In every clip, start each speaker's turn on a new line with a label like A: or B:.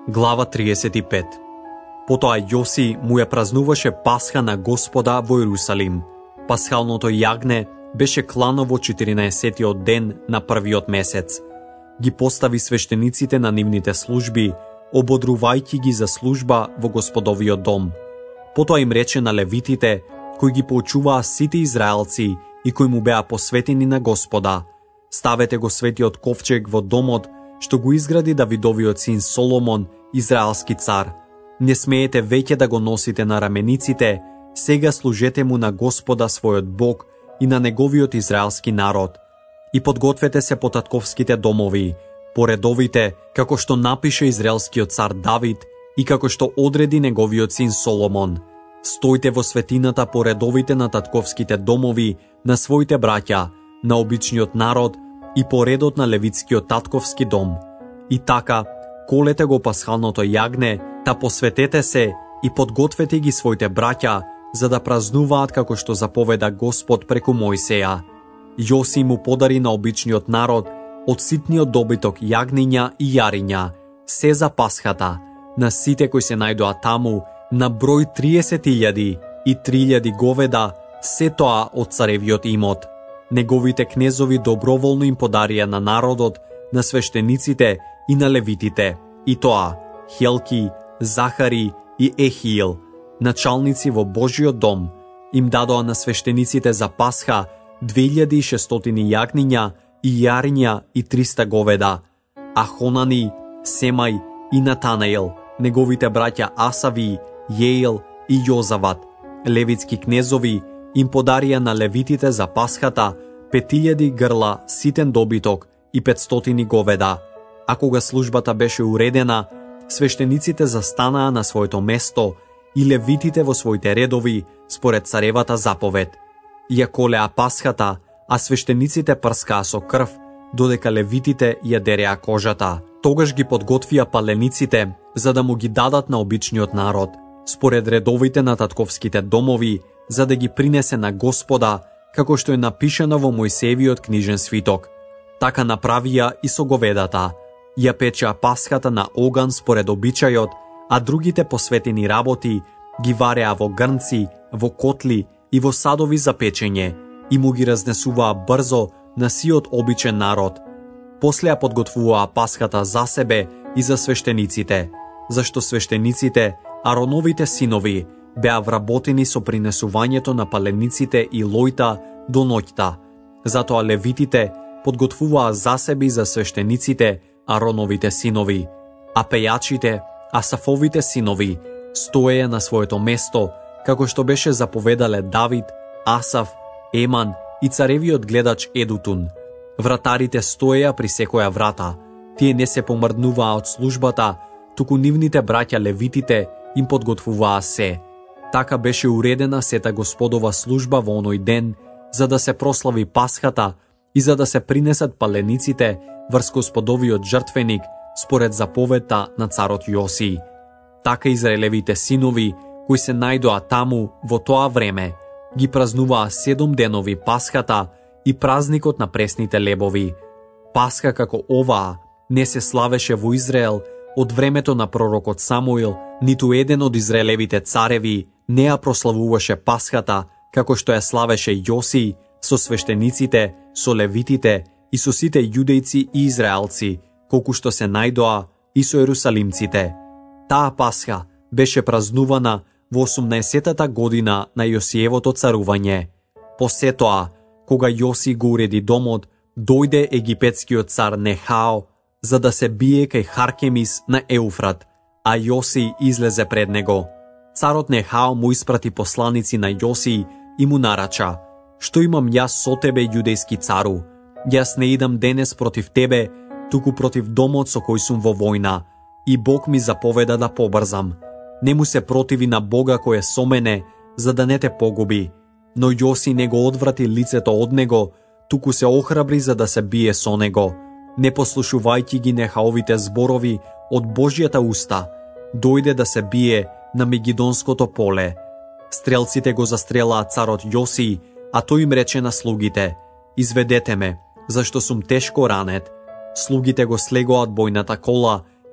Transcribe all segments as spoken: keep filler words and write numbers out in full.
A: Глава триесет и пет. Потоа Јоси му ја празнуваше Пасха на Господа во Јерусалим. Пасхалното јагне беше клано во четиринаесеттиот ден на првиот месец. Ги постави свештениците на нивните служби, ободрувајќи ги за служба во Господовиот дом. Потоа им рече на левитите, кои ги поучуваа сите израелци и кои му беа посветени на Господа: ставете го светиот ковчег во домот што го изгради Давидовиот син Соломон, израелски цар. Не смеете веќе да го носите на рамениците, сега служете му на Господа својот Бог и на неговиот израелски народ. И подгответе се по татковските домови, по редовите, како што напише израелскиот цар Давид и како што одреди неговиот син Соломон. Стојте во светината по редовите на татковските домови на своите браќа, на обичниот народ и по редот на левитскиот татковски дом. И така, колете го пасхалното јагне, та посветете се и подгответе ги своите браќа, за да празнуваат како што заповеда Господ преку Мојсеја. Јоси му подари на обичниот народ од ситниот добиток јагниња и јариња, се за Пасхата, на сите кои се најдоа таму, на број триесет илјади и три илјади говеда, се тоа од царевиот имот. Неговите кнезови доброволно им подарија на народот, на свештениците и на левитите, и тоа Хелки, Захари и Ехиил, началници во Божиот дом, им дадоа на свештениците за Пасха две илјади и шестстотини јагниња и јариња и триста говеда, а Хонани, Семај и Натанаил, неговите браќа Асави, Јеил и Јозават, левитски кнезови, им подарија на левитите за Пасхата пет илјади грла ситен добиток и петстотини говеда. А кога службата беше уредена, свештениците застанаа на своето место и левитите во своите редови според царевата заповед. Ја колеа Пасхата, а свештениците прскаа со крв, додека левитите ја дереа кожата. Тогаш ги подготвија палениците, за да му ги дадат на обичниот народ, според редовите на татковските домови, за да ги принесе на Господа, како што е напишано во Мојсеевиот книжен свиток. Така направија и со говедата. Ја печеа Пасхата на оган според обичајот, а другите посветени работи ги вареа во грнци, во котли и во садови за печење, и му ги разнесуваа брзо на сиот обичен народ. После ја подготвуваа Пасхата за себе и за свештениците, зашто свештениците, Ароновите синови, беа вработени со принесувањето на палениците и лојта до ноќта. Затоа левитите подготвуваа за себе и за свештениците, Ароновите синови, а пејачите, Асафовите синови, стоеја на своето место, како што беше заповедале Давид, Асаф, Еман и царевиот гледач Едутун. Вратарите стоеја при секоја врата. Тие не се помрднуваа од службата, туку нивните браќа левитите им подготвуваа се. Така беше уредена сета Господова служба во оној ден, за да се прослави Пасхата и за да се принесат палениците врз Господовиот жртвеник според заповедта на царот Јоси. Така израелевите синови, кои се најдоа таму во тоа време, ги празнуваа седум денови Пасхата и празникот на пресните лебови. Пасха како оваа не се славеше во Израел од времето на пророкот Самуил, ниту еден од израелевите цареви не ја прославуваше Пасхата како што ја славеше Јоси со свештениците, со левитите и со сите јудејци и израелци, колку што се најдоа и со ерусалимците. Таа Пасха беше празнувана во осумнаесеттата година на Јосиевото царување. После тоа, кога Јоси го уреди домот, дојде египетскиот цар Нехао за да се бие кај Харкемис на Еуфрат, а Јоси излезе пред него. Царот Нехао му испрати посланици на Јоси и му нарача: што имам јас со тебе, јудејски цару? Јас не идам денес против тебе, туку против домот со кој сум во војна, и Бог ми заповеда да побрзам. Не му се противи на Бога кој е со мене, за да не те погуби. Но Јоси не го одврати лицето од него, туку се охрабри за да се бие со него. Не послушувајќи ги Нехаовите зборови од Божјата уста, дојде да се бие на Мегидонското поле. Стрелците го застрелаа царот Јоси, а тој им рече на слугите: изведете ме, зашто сум тешко ранет. Слугите го слегоа од бојната кола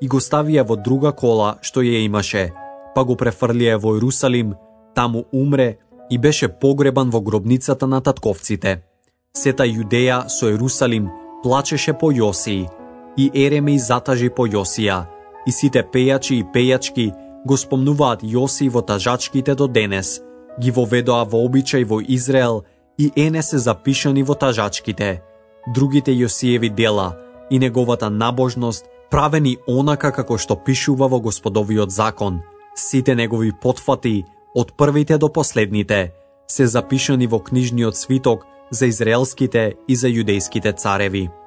A: и го ставија во друга кола што ја имаше, па го префрлија во Ерусалим, таму умре и беше погребан во гробницата на татковците. Сета Јудеја со Ерусалим плачеше по Јосија, и Еремеј затажи по Јосија, и сите пејачи и пејачки го спомнуваат Јосија во тажачките до денес, ги воведоа во обичај во Израел и ене се запишани во тажачките. Другите Јосиеви дела и неговата набожност правени онака како што пишува во Господовиот закон, сите негови потфати од првите до последните се запишани во книжниот свиток за израелските и за јудејските цареви.